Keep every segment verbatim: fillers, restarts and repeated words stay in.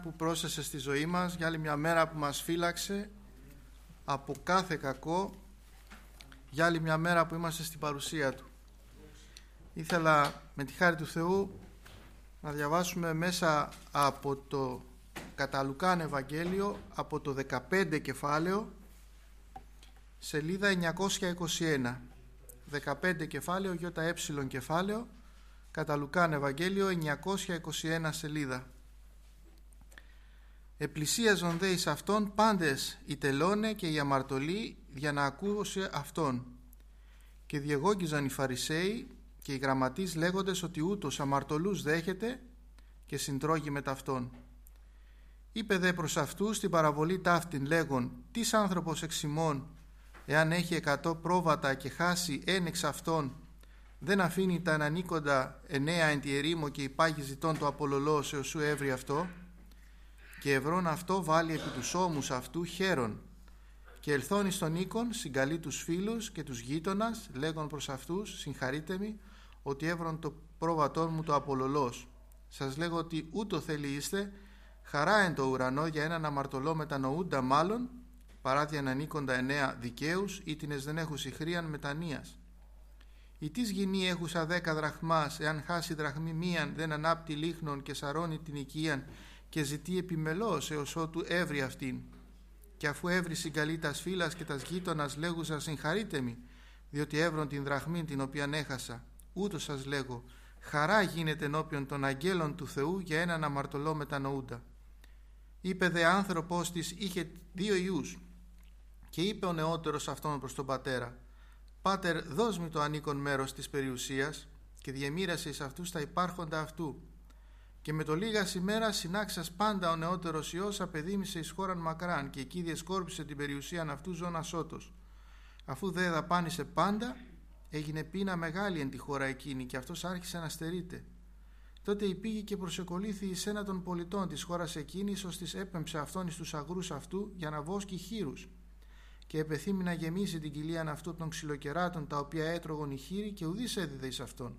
που πρόσθεσε στη ζωή μας, για άλλη μια μέρα που μας φύλαξε από κάθε κακό, για άλλη μια μέρα που είμαστε στην παρουσία Του. Ήθελα με τη χάρη του Θεού να διαβάσουμε μέσα από το κατά Λουκάν Ευαγγέλιο, από το δεκαπέντε κεφάλαιο, σελίδα εννιακόσια είκοσι ένα. δεκαπέντε κεφάλαιο, ΙΕ κεφάλαιο, κατά Λουκάν Ευαγγέλιο, εννιακόσια είκοσι ένα σελίδα. Επλησίαζον δε εις αυτόν πάντες οι τελώνε και οι αμαρτωλοί για να ακούσε αυτόν. Και διεγόγγιζαν οι Φαρισαίοι και οι γραμματείς λέγοντες ότι ούτως αμαρτωλούς δέχεται και συντρώγει με ταυτόν. Είπε δε προς αυτούς την παραβολή ταύτην λέγον, τις άνθρωπος εξ ημών, εάν έχει εκατό πρόβατα και χάσει εν εξ αυτών, δεν αφήνει τα ανανίκοντα εννέα εν τη ερήμο και υπάγει ζητών το απολωλός έως σου έβρει αυτό, και ευρών αυτό βάλει επί τους ώμους αυτού χαίρον, και ελθόν εις τον οίκον συγκαλεί τους φίλους και τους γείτονας, λέγον προς αυτούς, συγχαρείτε μη, ότι έβρον το πρόβατόν μου το απολωλός. Σας λέγω ότι ούτω θέλει είστε, χαρά εν το ουρανό για έναν αμαρτωλό μετανοούντα μάλλον, παρά διανανίκοντα εννέα δικαίους, ήτινες δεν έχουν συχρίαν μετανοίας. Η της γυνή έχουσα δέκα δραχμάς, εάν χάσει δραχμή μίαν, δεν ανάπτει λίχνον και σαρώνει την οικίαν και ζητεί επιμελώς έως ότου έβρει αυτήν. Και αφού έβρει συγκαλεί τας φύλας και τας γείτονας, λέγουσα συγχαρείτε μη, διότι έβρον την δραχμή την οποίαν έχασα. Ούτω σας λέγω, χαρά γίνεται ενώπιον των αγγέλων του Θεού για έναν αμαρτωλό μετανοούντα. Είπε δε άνθρωπος της είχε δύο ιούς, και είπε ο νεότερος αυτόν προς τον πατέρα, «Πάτερ, δώσ' μη το ανήκον μέρος της περιουσίας», και διεμοίρασε εις αυτούς τα υπάρχοντα αυτού. Και με το λίγας ημέρας συνάξας πάντα ο νεότερος ιός απεδίμησε εις χώραν μακράν, και εκεί διεσκόρπισε την περιουσίαν αυτού ζών ασώτος. Αφού δε δαπάνησε πάντα, έγινε πείνα μεγάλη εν τη χώρα εκείνη, και αυτός άρχισε να στερείται. Τότε υπήγε και προσεκολήθη εις ένα των πολιτών της χώρας εκείνης, ως της έπεμψε αυτόν εις τους αγρούς αυτού για να βόσκει χείρους. Και επεθύμη να γεμίσει την κοιλίαν αυτού των ξυλοκεράτων, τα οποία έτρωγον οι χείροι, και ουδής έδιδε εις αυτόν.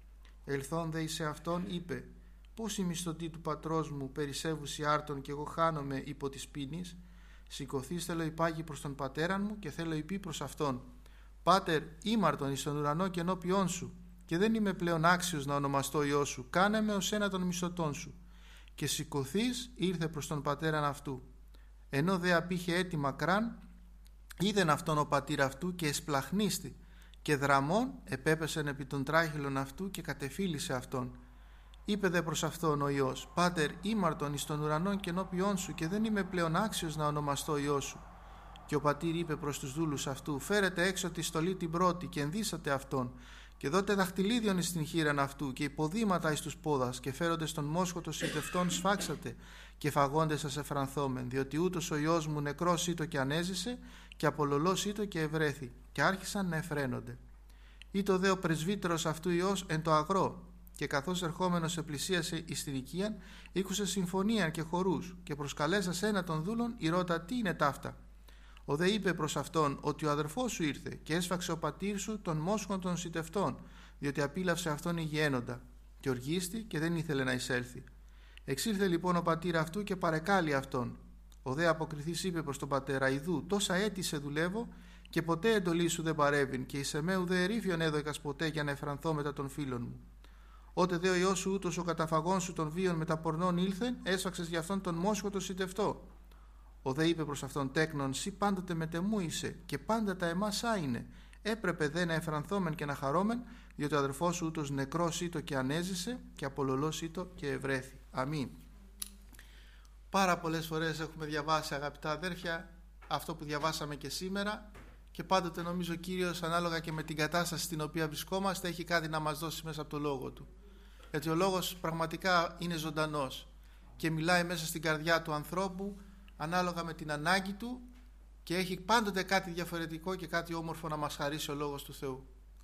Ελθόν δε εις αυτόν είπε, «Πώς η μισθωτή του πατρός μου περισσεύουσι άρτων και εγώ χάνομαι υπό της πίνης, σηκωθείς θέλω υπάγει προς τον πατέρα μου και θέλω υπεί προς αυτόν, Πάτερ, ήμαρτον εις τον ουρανό και ενώπιόν σου, και δεν είμαι πλέον άξιος να ονομαστώ ιός σου, κάνε με ως ένα των μισθωτών σου». Και σηκωθείς ήρθε προς τον πατέραν αυτού. Ενώ δε απήχε έτη μακράν, είδεν αυτόν ο πατήρ αυτού και εσπλαχνίστη, και δραμών επέπεσεν επί των τράχυλων αυτού και κατεφίλησε αυτόν. Είπε δε προς αυτόν ο Υιός, «Πάτερ, ήμαρτον εις τον ουρανόν και ενώπιόν σου, και δεν είμαι πλέον άξιος να ονομαστώ Υιός σου». Και ο πατήρ είπε προς τους δούλους αυτού, «Φέρετε έξω τη στολή την πρώτη και ενδύσατε αυτόν, και δώτε δαχτυλίδιον εις την χείραν αυτού, και υποδήματα εις τους πόδας, και φέροντες τον μόσχοτο σιτευτόν σφάξατε, και φαγόντες σας εφρανθόμεν, διότι ούτως ο Υιός μου νεκρός ήτο και ανέζησε, και απολωλός ήτο και ευρέθη». Και άρχισαν να εφραίνονται. Ήτο δε ο πρεσβύτερος αυτού Υιός εν το αγρό, και καθώς ερχόμενος επλησίασε εις την οικίαν, ήκουσε συμφωνίαν και χορούς, και προσκαλέσας ένα των δούλων, ηρώτα τι είναι ταύτα. Ο δε είπε προς αυτόν ότι ο αδερφός σου ήρθε, και έσφαξε ο πατήρ σου τον μόσχον των σιτευτών, διότι απίλαυσε αυτόν υγιαίνοντα, και οργίστη και δεν ήθελε να εισέλθει. Εξήλθε λοιπόν ο πατήρ αυτού και παρεκάλει αυτόν. Ο δε αποκριθής είπε προς τον πατέρα, «Ιδού, τόσα έτη σε δουλεύω, και ποτέ εντολή σου δεν παρέβην, και εις εμέ ουδέ ερήφιον έδωκας ποτέ για να εφρανθώ μετά των φίλων μου. Ότε δε ο Υιός σου ούτως ο καταφαγών σου των βίων με τα πορνών ήλθεν, έσφαξες για αυτόν τον μόσχο το σιτευτό». Ο δε είπε προς αυτόν, «Τέκνον, σύ πάντοτε μετεμού είσαι, και πάντα τα εμάς είναι. Έπρεπε δε να εφρανθόμεν και να χαρόμεν, διότι ο αδερφός σου ούτως νεκρός ήτο και ανέζησε, και απολωλός ήτο και ευρέθη». Αμήν. Πάρα πολλές φορές έχουμε διαβάσει, αγαπητά αδέρφια, αυτό που διαβάσαμε και σήμερα, και πάντοτε νομίζω ο Κύριος, ανάλογα και με την κατάσταση στην οποία βρισκόμαστε, έχει κάτι να μας δώσει μέσα από το Λόγο Του. Γιατί ο Λόγος πραγματικά είναι ζωντανός και μιλάει μέσα στην καρδιά του ανθρώπου ανάλογα με την ανάγκη του, και έχει πάντοτε κάτι διαφορετικό και κάτι όμορφο να μας χαρίσει ο Λόγος του Θεού.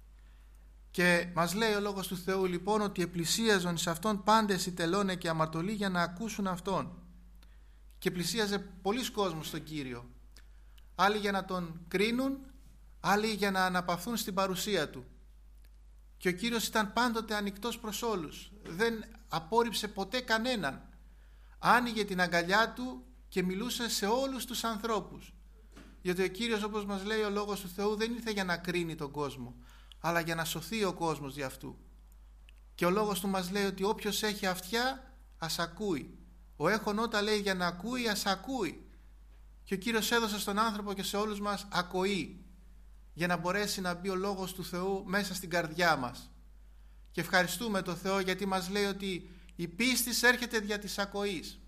Και μας λέει ο Λόγος του Θεού λοιπόν ότι επλησίαζον εις αυτόν πάντες οι τελώνε και αμαρτωλοί για να ακούσουν αυτόν. Και πλησίαζε πολλοί κόσμος στον Κύριο. Άλλοι για να τον κρίνουν, άλλοι για να αναπαυθούν στην παρουσία του. Και ο Κύριος ήταν πάντοτε ανοιχτός προς όλους. Δεν απόρριψε ποτέ κανέναν. άνοιγε την αγκαλιά του και μιλούσε σε όλους τους ανθρώπους. Γιατί ο Κύριος, όπως μας λέει ο Λόγος του Θεού, δεν ήρθε για να κρίνει τον κόσμο, αλλά για να σωθεί ο κόσμος δι' αυτού. Και ο Λόγος του μας λέει ότι όποιος έχει αυτιά ας ακούει. Ο έχων ότα λέει για να ακούει, ας ακούει. Και ο Κύριος έδωσε στον άνθρωπο και σε όλους μας ακοή, για να μπορέσει να μπει ο Λόγος του Θεού μέσα στην καρδιά μας. Και ευχαριστούμε τον Θεό, γιατί μας λέει ότι η πίστη έρχεται δια της ακοής.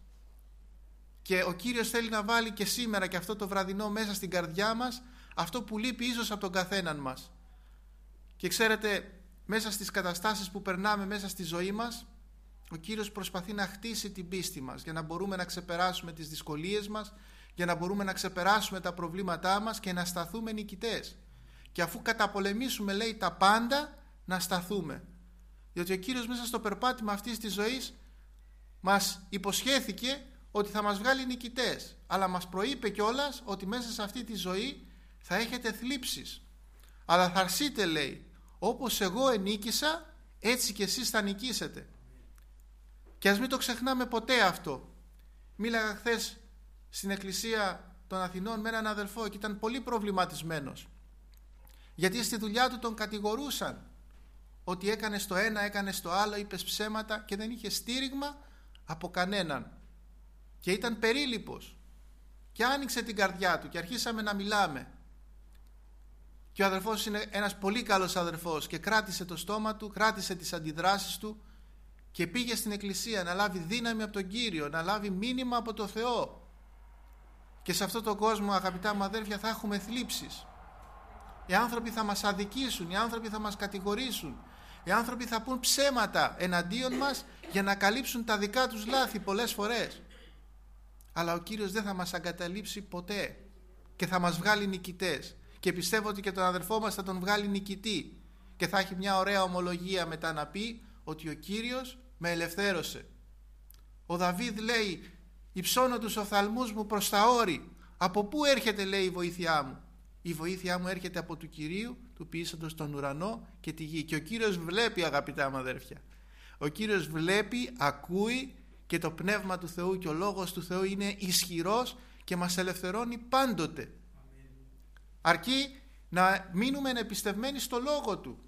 Και ο Κύριος θέλει να βάλει και σήμερα και αυτό το βραδινό μέσα στην καρδιά μας αυτό που λείπει ίσως από τον καθέναν μας. Και ξέρετε, μέσα στις καταστάσεις που περνάμε μέσα στη ζωή μας, ο Κύριος προσπαθεί να χτίσει την πίστη μας για να μπορούμε να ξεπεράσουμε τις δυσκολίες μας, για να μπορούμε να ξεπεράσουμε τα προβλήματά μας και να σταθούμε νικητές. Και αφού καταπολεμήσουμε, λέει, τα πάντα, να σταθούμε. Διότι ο Κύριος μέσα στο περπάτημα αυτής της ζωής μας υποσχέθηκε ότι θα μας βγάλει νικητές, αλλά μας προείπε κιόλας ότι μέσα σε αυτή τη ζωή θα έχετε θλίψεις, αλλά θα αρσείτε, λέει, όπως εγώ ενίκησα, έτσι και εσείς θα νικήσετε. Και ας μην το ξεχνάμε ποτέ αυτό. Μίλαγα χθες στην εκκλησία των Αθηνών με έναν αδελφό και ήταν πολύ προβληματισμένος, γιατί στη δουλειά του τον κατηγορούσαν ότι έκανε στο ένα, έκανε στο άλλο, είπες ψέματα και δεν είχε στήριγμα από κανέναν. Και ήταν περίληπος και άνοιξε την καρδιά του και αρχίσαμε να μιλάμε. Και ο αδερφός είναι ένας πολύ καλός αδερφός και κράτησε το στόμα του, κράτησε τις αντιδράσεις του και πήγε στην εκκλησία να λάβει δύναμη από τον Κύριο, να λάβει μήνυμα από το Θεό. Και σε αυτόν τον κόσμο, αγαπητά μου αδέρφια, θα έχουμε θλίψεις. Οι άνθρωποι θα μας αδικήσουν, οι άνθρωποι θα μας κατηγορήσουν, οι άνθρωποι θα πούν ψέματα εναντίον μας για να καλύψουν τα δικά τους λάθη πολλές φορές. Αλλά ο Κύριος δεν θα μας αγκαταλείψει ποτέ και θα μας βγάλει νικητές. Και πιστεύω ότι και τον αδερφό μας θα τον βγάλει νικητή και θα έχει μια ωραία ομολογία μετά να πει ότι ο Κύριος με ελευθέρωσε. Ο Δαβίδ λέει, υψώνω τους οφθαλμούς μου προς τα όρη. Από πού έρχεται, λέει, η βοήθειά μου? Η βοήθειά μου έρχεται από του Κυρίου, του ποιήσαντος τον ουρανό και τη γη. Και ο Κύριος βλέπει, αγαπητά μου αδέρφια. Ο Κύριος βλέπει, ακούει και το Πνεύμα του Θεού και ο Λόγος του Θεού είναι ισχυρός και μας ελευθερώνει πάντοτε. Αρκεί να μείνουμε εμπιστευμένοι στο Λόγο Του.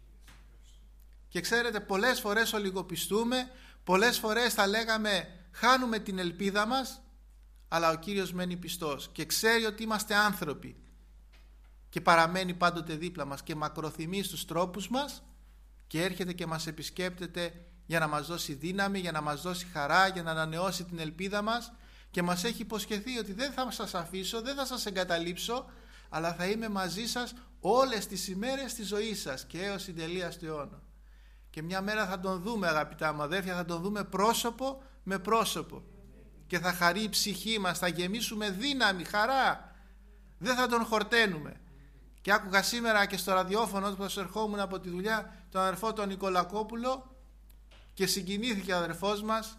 Και ξέρετε, πολλές φορές ολιγοπιστούμε, πολλές φορές θα λέγαμε χάνουμε την ελπίδα μας, αλλά ο Κύριος μένει πιστός και ξέρει ότι είμαστε άνθρωποι και παραμένει πάντοτε δίπλα μας και μακροθυμεί στους τρόπους μας και έρχεται και μας επισκέπτεται για να μας δώσει δύναμη, για να μας δώσει χαρά, για να ανανεώσει την ελπίδα μας και μας έχει υποσχεθεί ότι δεν θα σας αφήσω, δεν θα σας εγκαταλείψω, αλλά θα είμαι μαζί σας όλες τις ημέρες της ζωής σας και έως την τελεία του αιώνα. Και μια μέρα θα τον δούμε, αγαπητά μου αδέρφια, θα τον δούμε πρόσωπο με πρόσωπο και θα χαρεί η ψυχή μας, θα γεμίσουμε δύναμη, χαρά, δεν θα τον χορταίνουμε. Και άκουγα σήμερα και στο ραδιόφωνο όταν ερχόμουν από τη δουλειά τον αδερφό τον Νικολακόπουλο και συγκινήθηκε ο αδερφός μας,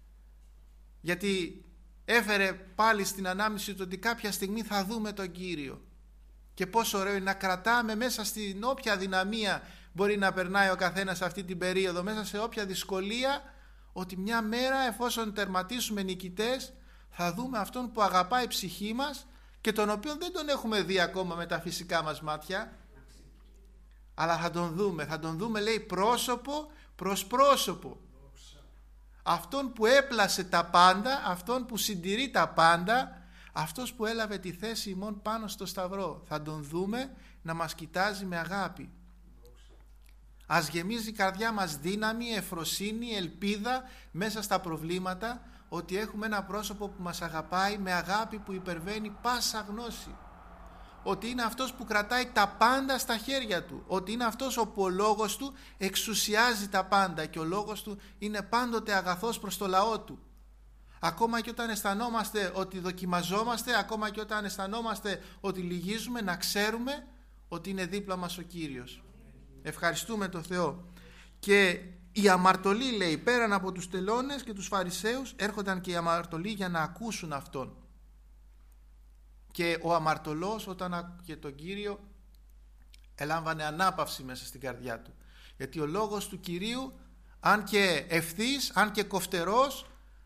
γιατί έφερε πάλι στην ανάμνηση του ότι κάποια στιγμή θα δούμε τον Κύριο. Και πόσο ωραίο είναι να κρατάμε μέσα στην όποια δυναμία μπορεί να περνάει ο καθένας αυτή την περίοδο, μέσα σε όποια δυσκολία, ότι μια μέρα εφόσον τερματίσουμε νικητές θα δούμε αυτόν που αγαπάει η ψυχή μας και τον οποίο δεν τον έχουμε δει ακόμα με τα φυσικά μας μάτια, αλλά θα τον δούμε, θα τον δούμε, λέει, πρόσωπο προς πρόσωπο. Αυτόν που έπλασε τα πάντα, αυτόν που συντηρεί τα πάντα, αυτός που έλαβε τη θέση ημών πάνω στο σταυρό, θα τον δούμε να μας κοιτάζει με αγάπη. Ας γεμίζει η καρδιά μας δύναμη, ευφροσύνη, ελπίδα μέσα στα προβλήματα, ότι έχουμε ένα πρόσωπο που μας αγαπάει με αγάπη που υπερβαίνει πάσα γνώση. Ότι είναι αυτός που κρατάει τα πάντα στα χέρια του. Ότι είναι αυτός όπου ο λόγος του εξουσιάζει τα πάντα και ο λόγος του είναι πάντοτε αγαθός προς το λαό του. Ακόμα και όταν αισθανόμαστε ότι δοκιμαζόμαστε, ακόμα και όταν αισθανόμαστε ότι λυγίζουμε, να ξέρουμε ότι είναι δίπλα μας ο Κύριος. Ευχαριστούμε τον Θεό. Και η αμαρτωλοί, λέει, πέραν από τους τελώνες και τους Φαρισαίους, έρχονταν και οι αμαρτωλοί για να ακούσουν Αυτόν. Και ο αμαρτωλός όταν άκουγε τον Κύριο ελάμβανε ανάπαυση μέσα στην καρδιά του. Γιατί ο λόγος του Κυρίου, αν και ευθύς, αν και κοφτερός,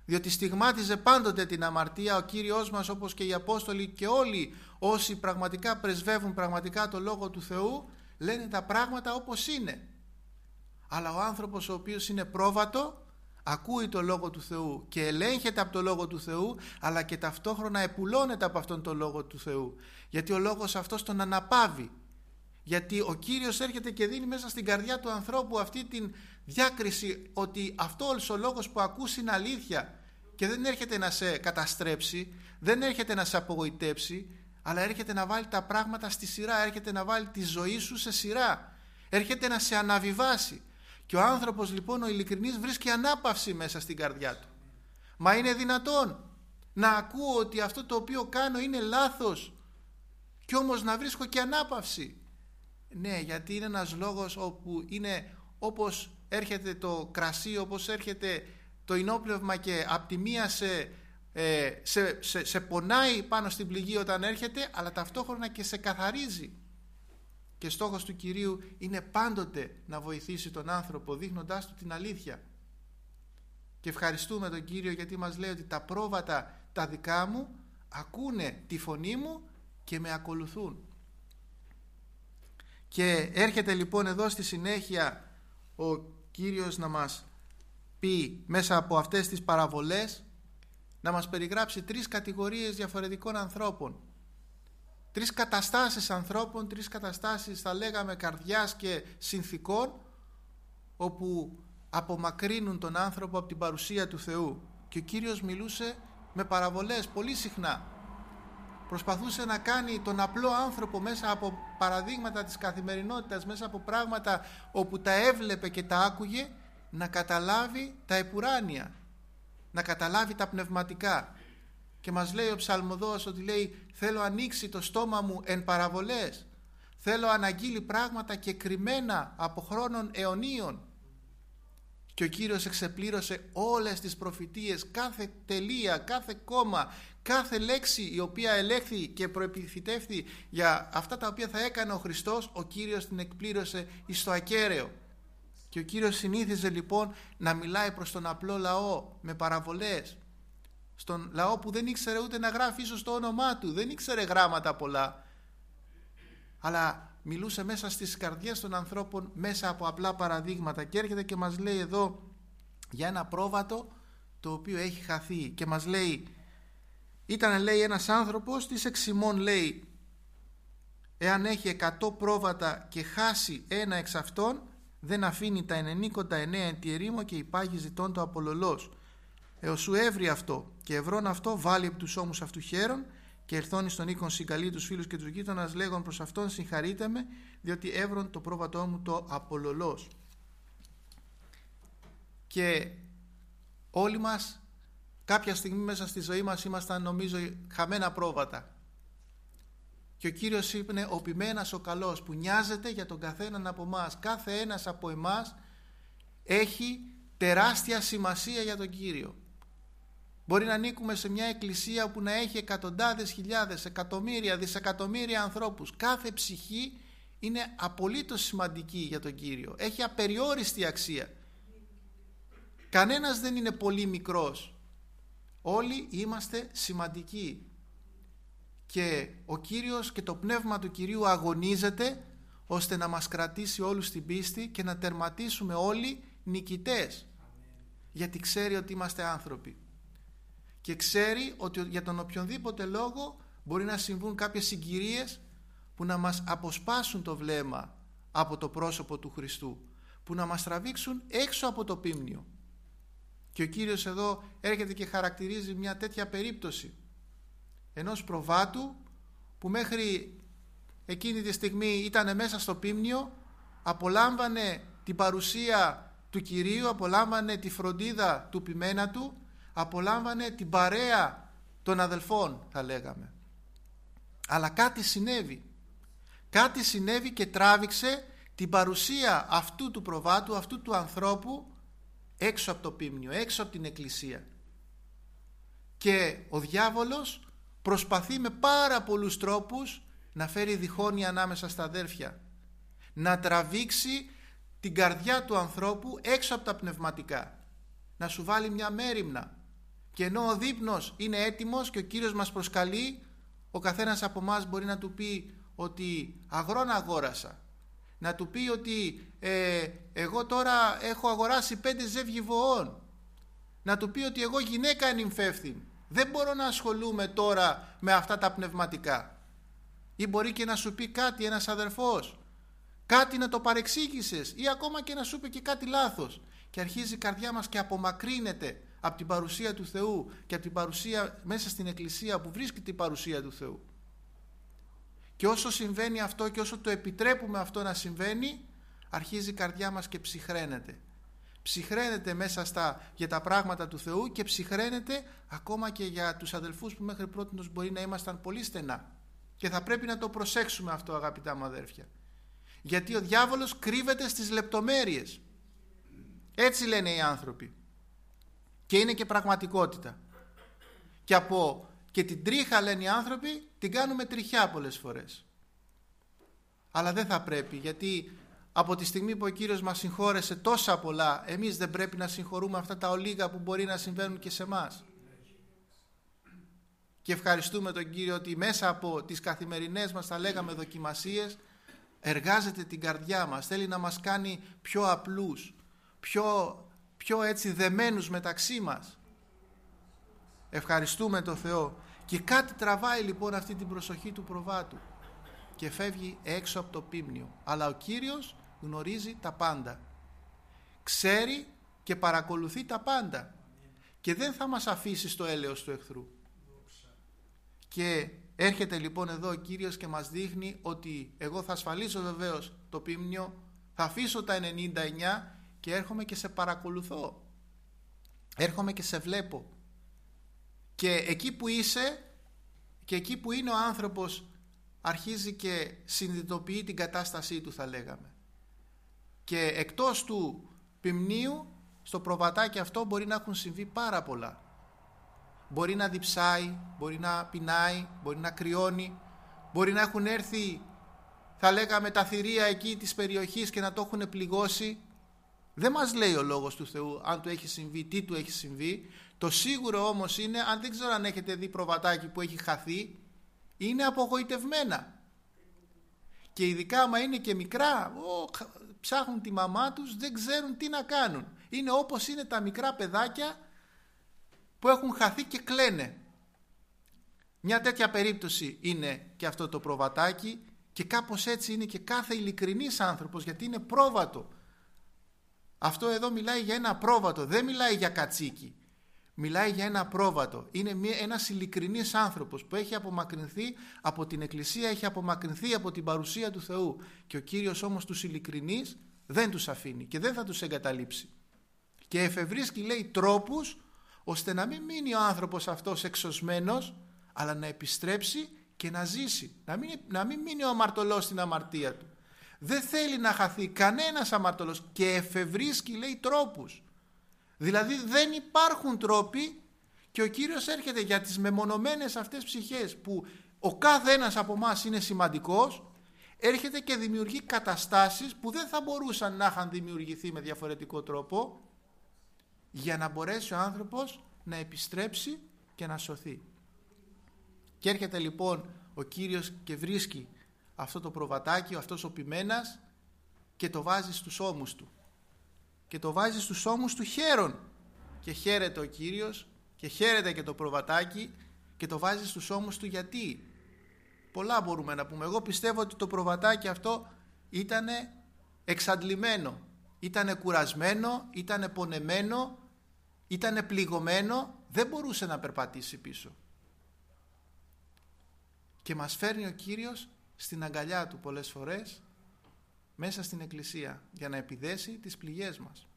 διότι στιγμάτιζε πάντοτε την αμαρτία. Ο Κύριος μας, όπως και οι Απόστολοι και όλοι όσοι πραγματικά πρεσβεύουν πραγματικά το Λόγο του Θεού, λένε τα πράγματα όπως είναι. Αλλά ο άνθρωπος ο οποίος είναι πρόβατο ακούει το Λόγο του Θεού και ελέγχεται από το Λόγο του Θεού, αλλά και ταυτόχρονα επουλώνεται από αυτόν τον Λόγο του Θεού, γιατί ο Λόγος αυτός τον αναπαύει. Γιατί ο Κύριος έρχεται και δίνει μέσα στην καρδιά του ανθρώπου αυτή την διάκριση ότι αυτός ο λόγος που ακούς είναι αλήθεια και δεν έρχεται να σε καταστρέψει, δεν έρχεται να σε απογοητεύσει, αλλά έρχεται να βάλει τα πράγματα στη σειρά, έρχεται να βάλει τη ζωή σου σε σειρά, έρχεται να σε αναβιβάσει. Και ο άνθρωπος λοιπόν ο ειλικρινής βρίσκει ανάπαυση μέσα στην καρδιά του. Μα είναι δυνατόν να ακούω ότι αυτό το οποίο κάνω είναι λάθος και όμως να βρίσκω και ανάπαυση? Ναι, γιατί είναι ένας λόγος όπου είναι όπως έρχεται το κρασί, όπως έρχεται το ενόπνευμα και απ' τη μία σε, ε, σε, σε, σε πονάει πάνω στην πληγή όταν έρχεται, αλλά ταυτόχρονα και σε καθαρίζει. Και στόχος του Κυρίου είναι πάντοτε να βοηθήσει τον άνθρωπο δείχνοντάς του την αλήθεια. Και ευχαριστούμε τον Κύριο γιατί μας λέει ότι τα πρόβατα τα δικά μου ακούνε τη φωνή μου και με ακολουθούν. Και έρχεται λοιπόν εδώ στη συνέχεια ο Κύριος να μας πει μέσα από αυτές τις παραβολές, να μας περιγράψει τρεις κατηγορίες διαφορετικών ανθρώπων. Τρεις καταστάσεις ανθρώπων, τρεις καταστάσεις θα λέγαμε καρδιάς και συνθηκών, όπου απομακρύνουν τον άνθρωπο από την παρουσία του Θεού. Και ο Κύριος μιλούσε με παραβολές πολύ συχνά. Προσπαθούσε να κάνει τον απλό άνθρωπο μέσα από παραδείγματα της καθημερινότητας, μέσα από πράγματα όπου τα έβλεπε και τα άκουγε, να καταλάβει τα επουράνια, να καταλάβει τα πνευματικά. Και μας λέει ο ψαλμοδός ότι λέει θέλω ανοίξει το στόμα μου εν παραβολές, θέλω αναγγείλει πράγματα και κρυμμένα από χρόνων αιωνίων. Και ο Κύριος εξεπλήρωσε όλες τις προφητείες, κάθε τελεία, κάθε κόμμα, κάθε λέξη η οποία ελέγχθη και προεπιθυτεύθη για αυτά τα οποία θα έκανε ο Χριστός, ο Κύριος την εκπλήρωσε εις το ακέραιο. Και ο Κύριος συνήθιζε λοιπόν να μιλάει προς τον απλό λαό με παραβολές, στον λαό που δεν ήξερε ούτε να γράφει ίσως το όνομά του, δεν ήξερε γράμματα πολλά, αλλά μιλούσε μέσα στις καρδιές των ανθρώπων μέσα από απλά παραδείγματα. Και έρχεται και μας λέει εδώ για ένα πρόβατο το οποίο έχει χαθεί και μας λέει, ήταν λέει ένας άνθρωπος της εξημών, λέει, εάν έχει εκατό πρόβατα και χάσει ένα εξ αυτών, δεν αφήνει τα ενενήκοντα εννέα εν τη ερήμο και υπάγει ζητών το απολωλός. Έως σου έβρει αυτό και ευρών αυτό βάλει επί τους ώμους αυτού χαίρον και ερθώνει στον οίκον συγκαλεί τους φίλους και τους γείτονας λέγον προς αυτόν συγχαρείτε με διότι έβρον το πρόβατό μου το απολωλός. Και όλοι μας κάποια στιγμή μέσα στη ζωή μας ήμασταν νομίζω χαμένα πρόβατα. Και ο Κύριος είπε ο ποιμένας ο καλός που νοιάζεται για τον καθέναν από εμάς. Κάθε ένας από εμάς έχει τεράστια σημασία για τον Κύριο. Μπορεί να ανήκουμε σε μια εκκλησία που να έχει εκατοντάδες χιλιάδες, εκατομμύρια, δισεκατομμύρια ανθρώπους. Κάθε ψυχή είναι απολύτως σημαντική για τον Κύριο. Έχει απεριόριστη αξία. Κανένας δεν είναι πολύ μικρός. Όλοι είμαστε σημαντικοί. Και ο Κύριος και το πνεύμα του Κυρίου αγωνίζεται ώστε να μας κρατήσει όλους στην πίστη και να τερματίσουμε όλοι νικητές. Γιατί ξέρει ότι είμαστε άνθρωποι. Και ξέρει ότι για τον οποιονδήποτε λόγο μπορεί να συμβούν κάποιες συγκυρίες που να μας αποσπάσουν το βλέμμα από το πρόσωπο του Χριστού, που να μας τραβήξουν έξω από το πίμνιο. Και ο Κύριος εδώ έρχεται και χαρακτηρίζει μια τέτοια περίπτωση ενός προβάτου που μέχρι εκείνη τη στιγμή ήταν μέσα στο πίμνιο, απολάμβανε την παρουσία του Κυρίου, απολάμβανε τη φροντίδα του ποιμένα του, απολάμβανε την παρέα των αδελφών θα λέγαμε. Αλλά κάτι συνέβη. Κάτι συνέβη και τράβηξε την παρουσία αυτού του προβάτου, αυτού του ανθρώπου έξω από το πίμνιο, έξω από την εκκλησία. Και ο διάβολος προσπαθεί με πάρα πολλούς τρόπους να φέρει διχόνοια ανάμεσα στα αδέρφια, να τραβήξει την καρδιά του ανθρώπου έξω από τα πνευματικά, να σου βάλει μια μέριμνα, Και ενώ ο δείπνος είναι έτοιμος και ο Κύριος μας προσκαλεί, ο καθένας από εμάς μπορεί να του πει ότι αγρόν αγόρασα. Να του πει ότι ε, εγώ τώρα έχω αγοράσει πέντε ζεύγη βοών. Να του πει ότι εγώ γυναίκα νυμφεύθυνη. Δεν μπορώ να ασχολούμαι τώρα με αυτά τα πνευματικά. Ή μπορεί και να σου πει κάτι ένας αδερφός, κάτι να το παρεξήγησες, ή ακόμα και να σου πει και κάτι λάθος. Και αρχίζει η καρδιά μας και απομακρύνεται από την παρουσία του Θεού και από την παρουσία μέσα στην εκκλησία που βρίσκεται η παρουσία του Θεού. Και όσο συμβαίνει αυτό και όσο το επιτρέπουμε αυτό να συμβαίνει, αρχίζει η καρδιά μας και ψυχραίνεται. Ψυχραίνεται μέσα στα, για τα πράγματα του Θεού και ψυχραίνεται ακόμα και για τους αδελφούς που μέχρι πρότινος μπορεί να ήμασταν πολύ στενά. Και θα πρέπει να το προσέξουμε αυτό, αγαπητά μου αδέρφια. Γιατί ο διάβολος κρύβεται στις λεπτομέρειες. Έτσι λένε οι άνθρωποι. Και είναι και πραγματικότητα. Και από και την τρίχα, λένε οι άνθρωποι, την κάνουμε τριχιά πολλές φορές. Αλλά δεν θα πρέπει, γιατί από τη στιγμή που ο Κύριος μας συγχώρεσε τόσα πολλά, εμείς δεν πρέπει να συγχωρούμε αυτά τα ολίγα που μπορεί να συμβαίνουν και σε εμάς. Και ευχαριστούμε τον Κύριο ότι μέσα από τις καθημερινές μας, θα λέγαμε, δοκιμασίες, εργάζεται την καρδιά μας, θέλει να μας κάνει πιο απλούς, πιο, πιο έτσι δεμένους μεταξύ μας. Ευχαριστούμε τον Θεό. Και κάτι τραβάει λοιπόν αυτή την προσοχή του προβάτου και φεύγει έξω από το πίμνιο. Αλλά ο Κύριος γνωρίζει τα πάντα, ξέρει και παρακολουθεί τα πάντα και δεν θα μας αφήσει στο έλεος του εχθρού. Και έρχεται λοιπόν εδώ ο Κύριος και μας δείχνει ότι εγώ θα ασφαλίσω βεβαίως το πίμνιο, θα αφήσω τα ενενήντα εννιά και έρχομαι και σε παρακολουθώ, έρχομαι και σε βλέπω. Και εκεί που είσαι και εκεί που είναι ο άνθρωπος, αρχίζει και συνειδητοποιεί την κατάστασή του, θα λέγαμε. Και εκτός του πιμνίου, στο προβατάκι αυτό μπορεί να έχουν συμβεί πάρα πολλά. Μπορεί να διψάει, μπορεί να πεινάει, μπορεί να κρυώνει, μπορεί να έχουν έρθει, θα λέγαμε, τα θηρία εκεί της περιοχής και να το έχουν πληγώσει. Δεν μας λέει ο λόγος του Θεού αν του έχει συμβεί, τι του έχει συμβεί. Το σίγουρο όμως είναι, αν δεν ξέρω αν έχετε δει προβατάκι που έχει χαθεί, είναι απογοητευμένα. Και ειδικά άμα είναι και μικρά, ο, ψάχνουν τη μαμά τους, δεν ξέρουν τι να κάνουν. Είναι όπως είναι τα μικρά παιδάκια που έχουν χαθεί και κλαίνε. Μια τέτοια περίπτωση είναι και αυτό το προβατάκι, και κάπως έτσι είναι και κάθε ειλικρινής άνθρωπος, γιατί είναι πρόβατο. Αυτό εδώ μιλάει για ένα πρόβατο, δεν μιλάει για κατσίκι. Μιλάει για ένα πρόβατο. Είναι μια, ένας ειλικρινής άνθρωπος που έχει απομακρυνθεί από την Εκκλησία, έχει απομακρυνθεί από την παρουσία του Θεού. Και ο Κύριος όμως τους ειλικρινείς δεν τους αφήνει και δεν θα τους εγκαταλείψει. Και εφευρίσκει, λέει, τρόπους ώστε να μην μείνει ο άνθρωπος αυτός εξωσμένος, αλλά να επιστρέψει και να ζήσει. Να μην, να μην μείνει ο αμαρτωλός στην αμαρτία του. Δεν θέλει να χαθεί κανένας αμαρτωλός και εφευρίσκει, λέει, τρόπους. Δηλαδή δεν υπάρχουν τρόποι και ο Κύριος έρχεται για τις μεμονωμένες αυτές ψυχές που ο κάθε ένας από εμάς είναι σημαντικός, έρχεται και δημιουργεί καταστάσεις που δεν θα μπορούσαν να είχαν δημιουργηθεί με διαφορετικό τρόπο, για να μπορέσει ο άνθρωπος να επιστρέψει και να σωθεί. Και έρχεται λοιπόν ο Κύριος και βρίσκει αυτό το προβατάκι, αυτός ο ποιμένας, και το βάζει στους ώμους του. Και το βάζει στους ώμους του χαίρον. Και χαίρεται ο Κύριος και χαίρεται και το προβατάκι και το βάζει στους ώμους του. Γιατί? Πολλά μπορούμε να πούμε. Εγώ πιστεύω ότι το προβατάκι αυτό ήτανε εξαντλημένο, ήτανε κουρασμένο, ήτανε πονεμένο, ήτανε πληγωμένο, δεν μπορούσε να περπατήσει πίσω. Και μας φέρνει ο Κύριος στην αγκαλιά του πολλές φορές μέσα στην εκκλησία για να επιδέσει τις πληγές μας.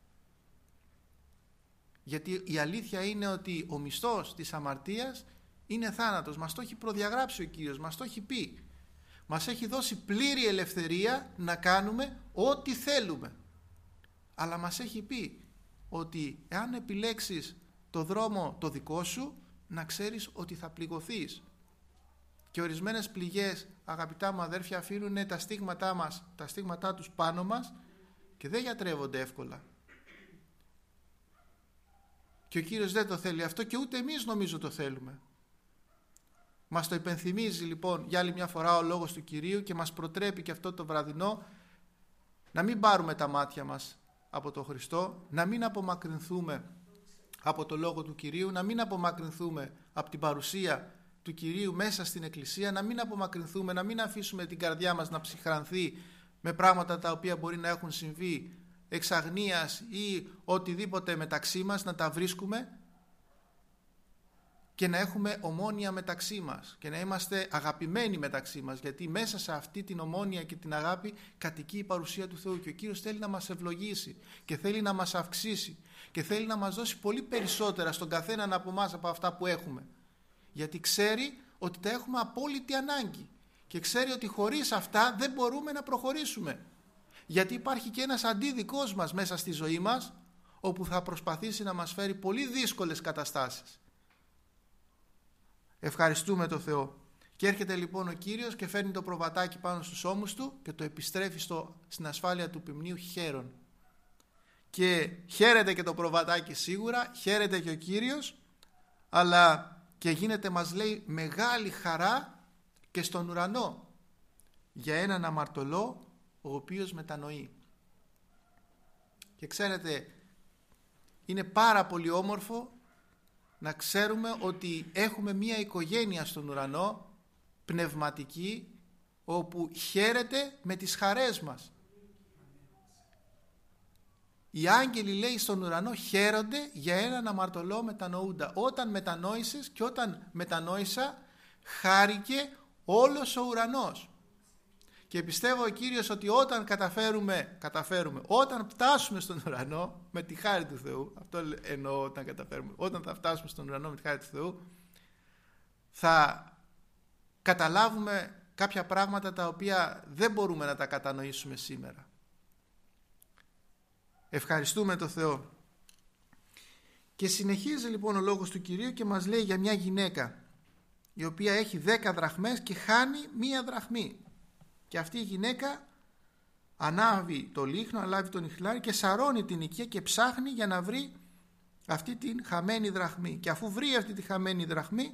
Γιατί η αλήθεια είναι ότι ο μισθός της αμαρτίας είναι θάνατος. Μας το έχει προδιαγράψει ο Κύριος, μας το έχει πει. Μας έχει δώσει πλήρη ελευθερία να κάνουμε ό,τι θέλουμε. Αλλά μας έχει πει ότι εάν επιλέξεις το δρόμο το δικό σου, να ξέρεις ότι θα πληγωθείς. Και ορισμένες πληγές, αγαπητά μου αδέρφια, αφήνουν τα στίγματά μας, τα στίγματά τους πάνω μας και δεν γιατρεύονται εύκολα. Και ο Κύριος δεν το θέλει αυτό και ούτε εμείς νομίζω το θέλουμε. Μας το υπενθυμίζει λοιπόν για άλλη μια φορά ο λόγος του Κυρίου και μας προτρέπει και αυτό το βραδινό να μην πάρουμε τα μάτια μας από τον Χριστό, να μην απομακρυνθούμε από το λόγο του Κυρίου, να μην απομακρυνθούμε από την παρουσία του Κυρίου μέσα στην Εκκλησία, να μην απομακρυνθούμε, να μην αφήσουμε την καρδιά μας να ψυχρανθεί με πράγματα τα οποία μπορεί να έχουν συμβεί εξ αγνίας ή οτιδήποτε μεταξύ μας, να τα βρίσκουμε και να έχουμε ομόνοια μεταξύ μας και να είμαστε αγαπημένοι μεταξύ μας, γιατί μέσα σε αυτή την ομόνοια και την αγάπη κατοικεί η παρουσία του Θεού και ο Κύριος θέλει να μας ευλογήσει και θέλει να μας αυξήσει και θέλει να μας δώσει πολύ περισσότερα στον καθέναν από εμάς από αυτά που έχουμε, γιατί ξέρει ότι τα έχουμε απόλυτη ανάγκη και ξέρει ότι χωρίς αυτά δεν μπορούμε να προχωρήσουμε, γιατί υπάρχει και ένας αντίδικός μας μέσα στη ζωή μας όπου θα προσπαθήσει να μας φέρει πολύ δύσκολες καταστάσεις. Ευχαριστούμε το Θεό. Και έρχεται λοιπόν ο Κύριος και φέρνει το προβατάκι πάνω στους ώμους του και το επιστρέφει στο, στην ασφάλεια του ποιμνίου χαίρον. Και χαίρεται και το προβατάκι σίγουρα, χαίρεται και ο Κύριος, αλλά και γίνεται, μας λέει, μεγάλη χαρά και στον ουρανό για έναν αμαρτωλό ο οποίος μετανοεί. Και ξέρετε, είναι πάρα πολύ όμορφο να ξέρουμε ότι έχουμε μία οικογένεια στον ουρανό, πνευματική, όπου χαίρεται με τις χαρές μας. Οι άγγελοι, λέει, στον ουρανό χαίρονται για έναν αμαρτωλό μετανοούντα. Όταν μετανόησες και όταν μετανόησα, χάρηκε όλος ο ουρανός. Και πιστεύω ο Κύριος ότι όταν καταφέρουμε, καταφέρουμε, όταν φτάσουμε στον ουρανό με τη χάρη του Θεού, αυτό εννοώ όταν καταφέρουμε, όταν θα φτάσουμε στον ουρανό με τη χάρη του Θεού, θα καταλάβουμε κάποια πράγματα τα οποία δεν μπορούμε να τα κατανοήσουμε σήμερα. Ευχαριστούμε τον Θεό. Και συνεχίζει λοιπόν ο λόγος του Κυρίου και μας λέει για μια γυναίκα η οποία έχει δέκα δραχμές και χάνει μία δραχμή. Και αυτή η γυναίκα ανάβει το λίχνο, ανάβει τον ιχλάρι και σαρώνει την οικία και ψάχνει για να βρει αυτή την χαμένη δραχμή. Και αφού βρει αυτή τη χαμένη δραχμή,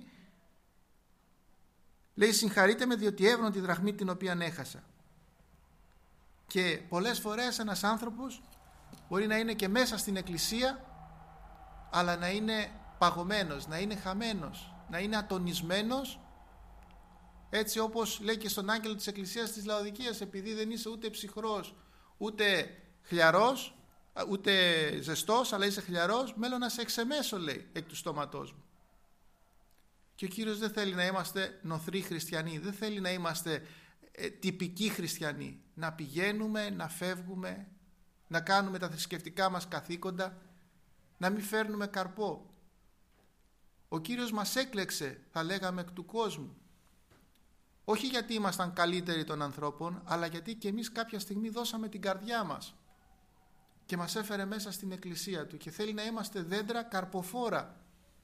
λέει, συγχαρείτε με διότι έβρω τη δραχμή την οποία έχασα. Και πολλές φορές ένας άνθρωπος μπορεί να είναι και μέσα στην εκκλησία, αλλά να είναι παγωμένος, να είναι χαμένος, να είναι ατονισμένος, έτσι όπως λέει και στον άγγελο της εκκλησίας της Λαοδικίας, επειδή δεν είσαι ούτε ψυχρός, ούτε χλιαρός, ούτε ζεστός, αλλά είσαι χλιαρός, μέλλον να σε εξεμέσω, λέει, εκ του στόματός μου. Και ο Κύριος δεν θέλει να είμαστε νοθροί χριστιανοί, δεν θέλει να είμαστε ε, τυπικοί χριστιανοί, να πηγαίνουμε, να φεύγουμε, να κάνουμε τα θρησκευτικά μας καθήκοντα, να μην φέρνουμε καρπό. Ο Κύριος μας έκλεξε, θα λέγαμε, εκ του κόσμου. Όχι γιατί ήμασταν καλύτεροι των ανθρώπων, αλλά γιατί και εμείς κάποια στιγμή δώσαμε την καρδιά μας και μας έφερε μέσα στην εκκλησία Του και θέλει να είμαστε δέντρα καρποφόρα.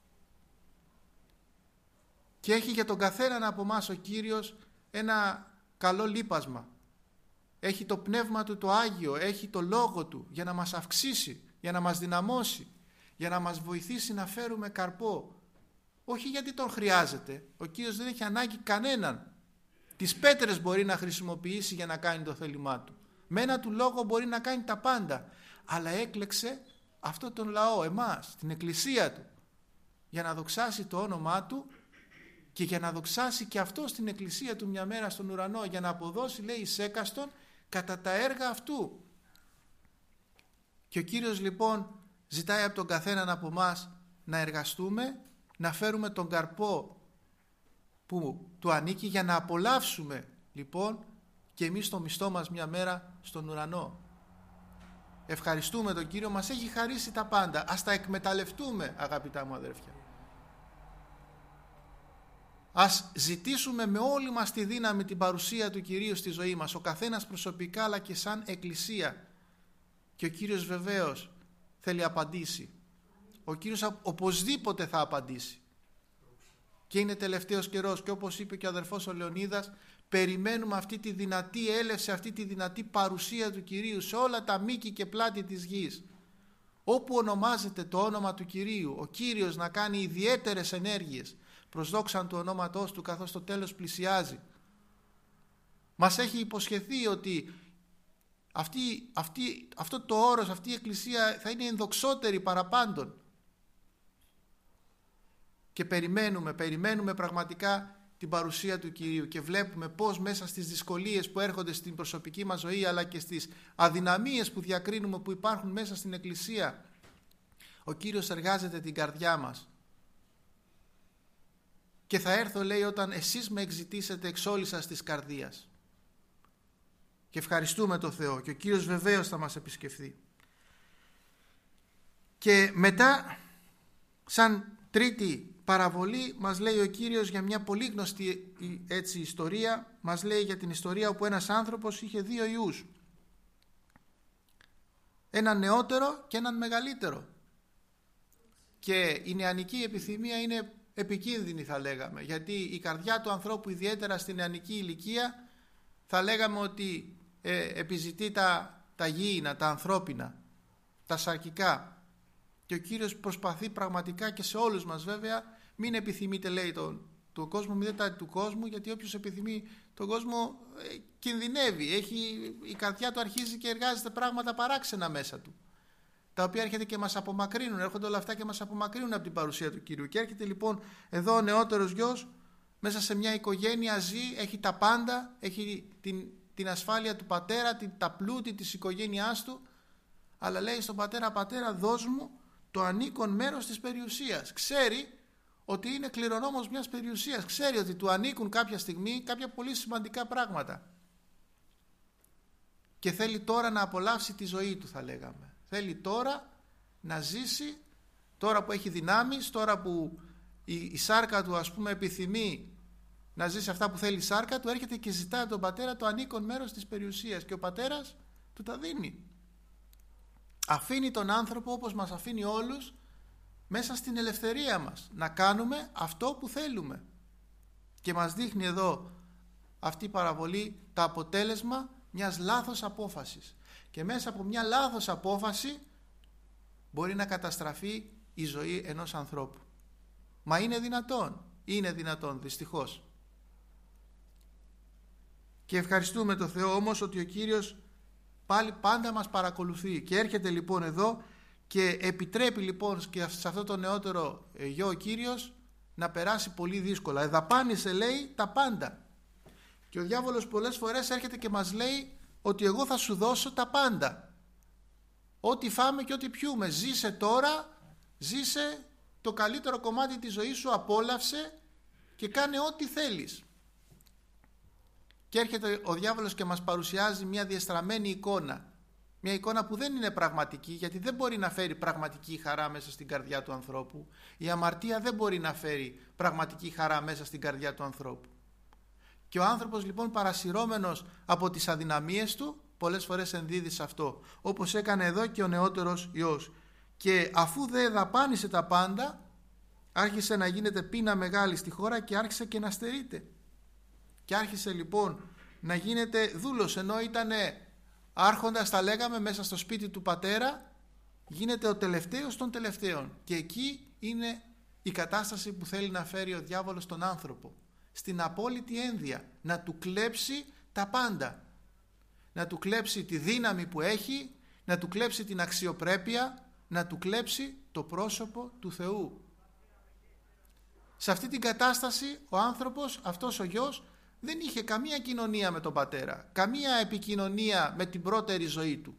Και έχει για τον καθέναν από εμάς ο Κύριος ένα καλό λίπασμα. Έχει το πνεύμα Του το Άγιο, έχει το Λόγο Του για να μας αυξήσει, για να μας δυναμώσει, για να μας βοηθήσει να φέρουμε καρπό. Όχι γιατί τον χρειάζεται, ο Κύριος δεν έχει ανάγκη κανέναν. Τις πέτρες μπορεί να χρησιμοποιήσει για να κάνει το θέλημά Του. Με ένα Του λόγο μπορεί να κάνει τα πάντα. Αλλά έκλεξε αυτό τον λαό, εμάς, την εκκλησία Του, για να δοξάσει το όνομά Του και για να δοξάσει και αυτό στην εκκλησία Του μια μέρα στον ουρανό, για να αποδώσει, λέει, εις έκαστον κατά τα έργα αυτού. Και ο Κύριος λοιπόν ζητάει από τον καθέναν από εμάς να εργαστούμε, να φέρουμε τον καρπό που Του ανήκει, για να απολαύσουμε λοιπόν και εμείς το μισθό μας μια μέρα στον ουρανό. Ευχαριστούμε τον Κύριο, μας έχει χαρίσει τα πάντα, ας τα εκμεταλλευτούμε, αγαπητά μου αδέρφια. Ας ζητήσουμε με όλη μας τη δύναμη την παρουσία του Κυρίου στη ζωή μας, ο καθένας προσωπικά αλλά και σαν εκκλησία. Και ο Κύριος βεβαίως θέλει απαντήσει. Ο Κύριος οπωσδήποτε θα απαντήσει. Και είναι τελευταίος καιρός και όπως είπε και ο αδερφός ο Λεωνίδας, περιμένουμε αυτή τη δυνατή έλευση, αυτή τη δυνατή παρουσία του Κυρίου σε όλα τα μήκη και πλάτη της γης. Όπου ονομάζεται το όνομα του Κυρίου, ο Κύριος να κάνει ιδιαίτερες ενέργειες προς δόξαν του ονόματός του, καθώς το τέλος πλησιάζει. Μας έχει υποσχεθεί ότι αυτή, αυτή, αυτό το όρος, αυτή η εκκλησία θα είναι ενδοξότερη παραπάντων. Και περιμένουμε, περιμένουμε πραγματικά την παρουσία του Κυρίου και βλέπουμε πώς μέσα στις δυσκολίες που έρχονται στην προσωπική μας ζωή, αλλά και στις αδυναμίες που διακρίνουμε που υπάρχουν μέσα στην εκκλησία, ο Κύριος εργάζεται την καρδιά μας. Και θα έρθω, λέει, όταν εσείς με εξητήσετε εξ όλης σας της καρδίας. Και ευχαριστούμε τον Θεό και ο Κύριος βεβαίως θα μας επισκεφθεί. Και μετά, σαν τρίτη παραβολή, μας λέει ο Κύριος για μια πολύ γνωστή έτσι ιστορία. Μας λέει για την ιστορία όπου ένας άνθρωπος είχε δύο ιούς, έναν νεότερο και έναν μεγαλύτερο, και η νεανική επιθυμία είναι επικίνδυνη, θα λέγαμε, γιατί η καρδιά του ανθρώπου, ιδιαίτερα στην νεανική ηλικία, θα λέγαμε ότι ε, επιζητεί τα, τα γήινα, τα ανθρώπινα, τα σαρκικά, και ο Κύριος προσπαθεί πραγματικά και σε όλους μας βέβαια, μην επιθυμείτε, λέει, τον, τον κόσμο, μην δείτε του κόσμου, γιατί όποιος επιθυμεί τον κόσμο ε, κινδυνεύει, έχει, η καρδιά του αρχίζει και εργάζεται πράγματα παράξενα μέσα του, τα οποία έρχεται και μας απομακρύνουν, έρχονται όλα αυτά και μας απομακρύνουν από την παρουσία του Κυρίου. Και έρχεται λοιπόν εδώ ο νεότερος γιος, μέσα σε μια οικογένεια ζει, έχει τα πάντα, έχει την, την ασφάλεια του πατέρα, την, τα πλούτη της οικογένειάς του, αλλά λέει στον πατέρα, πατέρα, δώσ' μου το ανήκον μέρος της περιουσίας. Ξέρει ότι είναι κληρονόμος μιας περιουσίας, ξέρει ότι του ανήκουν κάποια στιγμή κάποια πολύ σημαντικά πράγματα, και θέλει τώρα να απολαύσει τη ζωή του, θα λέγαμε. Θέλει τώρα να ζήσει, τώρα που έχει δυνάμεις, τώρα που η, η σάρκα του, ας πούμε, επιθυμεί να ζήσει αυτά που θέλει η σάρκα του, έρχεται και ζητάει από τον πατέρα το ανήκον μέρος της περιουσίας, και ο πατέρας του τα δίνει. Αφήνει τον άνθρωπο, όπως μας αφήνει όλους, μέσα στην ελευθερία μας, να κάνουμε αυτό που θέλουμε. Και μας δείχνει εδώ αυτή η παραβολή τα αποτέλεσμα μιας λάθος απόφασης. Και μέσα από μια λάθος απόφαση μπορεί να καταστραφεί η ζωή ενός ανθρώπου. Μα είναι δυνατόν, είναι δυνατόν, δυστυχώς. Και ευχαριστούμε τον Θεό όμως ότι ο Κύριος πάλι πάντα μας παρακολουθεί, και έρχεται λοιπόν εδώ και επιτρέπει λοιπόν και σε αυτό το νεότερο γιο ο Κύριος να περάσει πολύ δύσκολα. Εδαπάνησε, λέει, τα πάντα. Και ο διάβολος πολλές φορές έρχεται και μας λέει ότι εγώ θα σου δώσω τα πάντα. Ό,τι φάμε και ό,τι πιούμε. Ζήσε τώρα, ζήσε το καλύτερο κομμάτι της ζωής σου, απόλαυσε και κάνε ό,τι θέλεις. Και έρχεται ο διάβολος και μας παρουσιάζει μια διαστραμμένη εικόνα. Μια εικόνα που δεν είναι πραγματική, γιατί δεν μπορεί να φέρει πραγματική χαρά μέσα στην καρδιά του ανθρώπου. Η αμαρτία δεν μπορεί να φέρει πραγματική χαρά μέσα στην καρδιά του ανθρώπου. Και ο άνθρωπος λοιπόν, παρασυρώμενος από τις αδυναμίες του, πολλές φορές ενδίδει σε αυτό, όπως έκανε εδώ και ο νεότερος Υιός. Και αφού δεν δαπάνησε τα πάντα, άρχισε να γίνεται πείνα μεγάλη στη χώρα και άρχισε και να στερείται. Και άρχισε λοιπόν να γίνεται δούλος, ενώ ήταν άρχοντας, τα λέγαμε, μέσα στο σπίτι του πατέρα, γίνεται ο τελευταίος των τελευταίων. Και εκεί είναι η κατάσταση που θέλει να φέρει ο διάβολος τον άνθρωπο. Στην απόλυτη ένδια, να του κλέψει τα πάντα. Να του κλέψει τη δύναμη που έχει, να του κλέψει την αξιοπρέπεια, να του κλέψει το πρόσωπο του Θεού. Σε αυτή την κατάσταση ο άνθρωπος, αυτός ο γιος, δεν είχε καμία κοινωνία με τον πατέρα, καμία επικοινωνία με την πρώτερη ζωή του.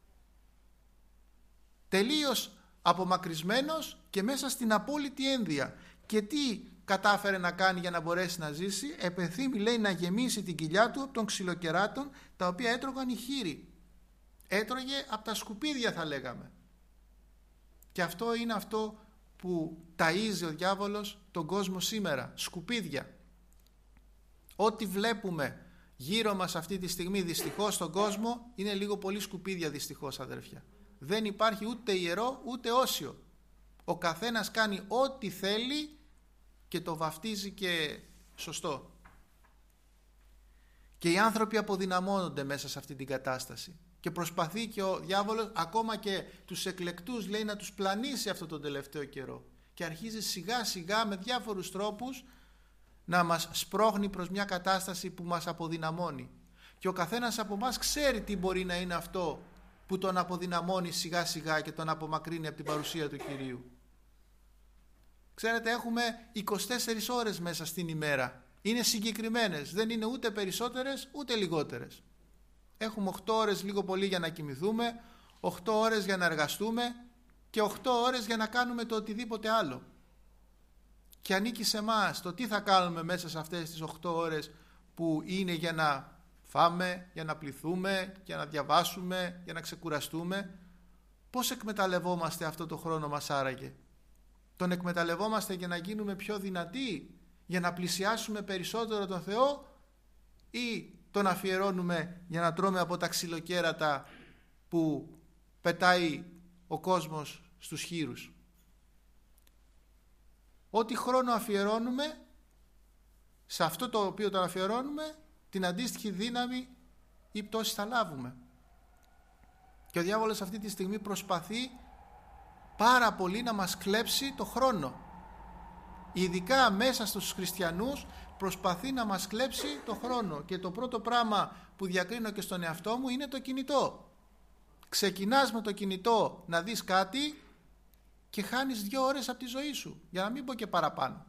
Τελείως απομακρυσμένος και μέσα στην απόλυτη ένδια. Και τι κατάφερε να κάνει για να μπορέσει να ζήσει? Επεθύμη, λέει, να γεμίσει την κοιλιά του από των ξυλοκεράτων, τα οποία έτρωγαν οι χείροι. Έτρωγε από τα σκουπίδια, θα λέγαμε. Και αυτό είναι αυτό που ταΐζει ο διάβολος τον κόσμο σήμερα, σκουπίδια. Ό,τι βλέπουμε γύρω μας αυτή τη στιγμή, δυστυχώς, στον κόσμο, είναι λίγο πολύ σκουπίδια, δυστυχώς, αδέρφια. Δεν υπάρχει ούτε ιερό ούτε όσιο. Ο καθένας κάνει ό,τι θέλει και το βαφτίζει και σωστό. Και οι άνθρωποι αποδυναμώνονται μέσα σε αυτή την κατάσταση. Και προσπαθεί και ο διάβολος ακόμα και τους εκλεκτούς, λέει, να τους πλανήσει αυτό τον τελευταίο καιρό. Και αρχίζει σιγά σιγά με διάφορους τρόπους να μας σπρώχνει προς μια κατάσταση που μας αποδυναμώνει. Και ο καθένας από εμάς ξέρει τι μπορεί να είναι αυτό που τον αποδυναμώνει σιγά σιγά και τον απομακρύνει από την παρουσία του Κυρίου. Ξέρετε, έχουμε είκοσι τέσσερις ώρες μέσα στην ημέρα. Είναι συγκεκριμένες, δεν είναι ούτε περισσότερες ούτε λιγότερες. Έχουμε οκτώ ώρες λίγο πολύ για να κοιμηθούμε, οκτώ ώρες για να εργαστούμε και οκτώ ώρες για να κάνουμε το οτιδήποτε άλλο. Και ανήκει σε εμάς το τι θα κάνουμε μέσα σε αυτές τις οκτώ ώρες που είναι για να φάμε, για να πληθούμε, για να διαβάσουμε, για να ξεκουραστούμε. Πώς εκμεταλλευόμαστε αυτό το χρόνο μας άραγε? Τον εκμεταλλευόμαστε για να γίνουμε πιο δυνατοί, για να πλησιάσουμε περισσότερο τον Θεό, ή τον αφιερώνουμε για να τρώμε από τα ξυλοκέρατα που πετάει ο κόσμος στους χοίρους? Ό,τι χρόνο αφιερώνουμε, σε αυτό το οποίο τον αφιερώνουμε, την αντίστοιχη δύναμη ή πτώση θα λάβουμε. Και ο διάβολος αυτή τη στιγμή προσπαθεί πάρα πολύ να μας κλέψει το χρόνο. Ειδικά μέσα στους χριστιανούς προσπαθεί να μας κλέψει το χρόνο. Και το πρώτο πράγμα που διακρίνω και στον εαυτό μου είναι το κινητό. Ξεκινάς με το κινητό να δεις κάτι και χάνεις δύο ώρες από τη ζωή σου, για να μην πω και παραπάνω.